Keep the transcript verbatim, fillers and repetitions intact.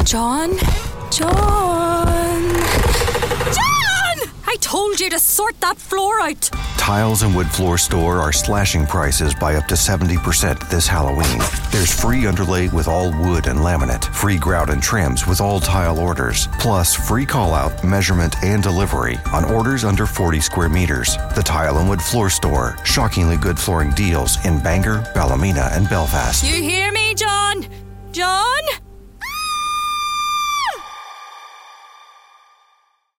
John? John? John! I told you to sort that floor out. Tiles and Wood Floor Store are slashing prices by up to seventy percent this Halloween. There's free underlay with all wood and laminate, free grout and trims with all tile orders, plus free call-out, measurement, and delivery on orders under forty square meters. The Tile and Wood Floor Store. Shockingly good flooring deals in Bangor, Ballymena, and Belfast. You hear me, John? John?